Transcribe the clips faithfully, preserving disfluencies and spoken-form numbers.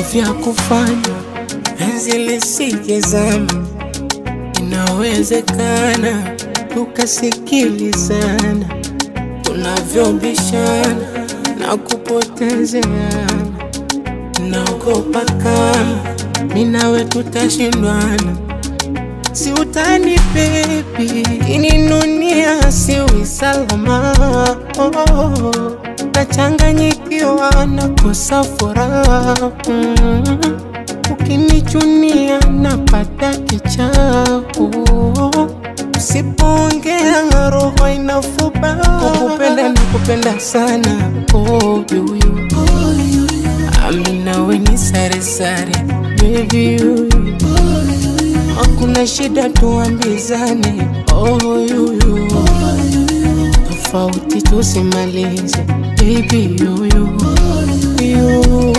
vya kufanya penzi lisijezama. Inawezekana tukasikilizana, tunavyobishana na kupotezeana. Naogopa kama mimi nawe tutashindwana. Si utani baby, kininunia siwi salama. oh, Nachanganyikiwa nakosa furaha. mm. Ukinichunia napata kichao. Usipoongea roho inafuba. Kukupenda nakupenda sana. Oh, you, you. Amina we ni sare sare baby you. Hakuna shida tuambizane. Oh, you, you. Tofauti tusimalize baby you, you. You.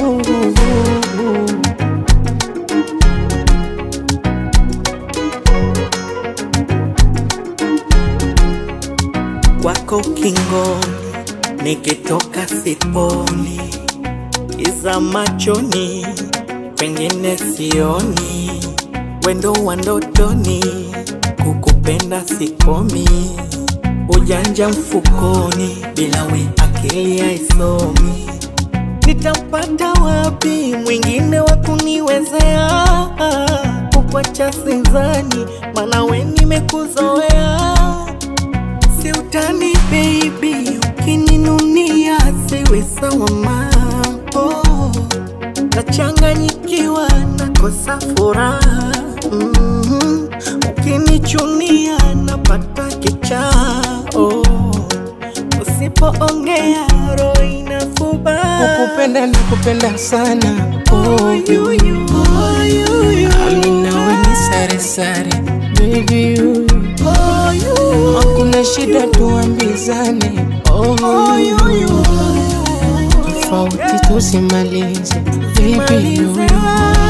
Wako kingoni, nikitoka siponi. Iza machoni, pengine sioni. Wendo wa ndotoni, kukupenda sikomi. Ujanja mfukoni, bila we akili haisomi. Nitampata wapi mwingine wa kuniwezea? Kukwacha sidhani, maana we nimekuzoea. Si utani baby, ukininunia siwe sawa mambo. Nachanganyikiwa nakosa furaha. mm -hmm. Ukinichunia napata kichao. Usipoongea roho inafuba. Kukupenda nakupenda sana. Oh, you, you. Oh, you, you. Amina we ni sare sare baby you. Oh, you. Hakuna shida tuambizane. Oh, you, you. Tofauti tusimalize baby you.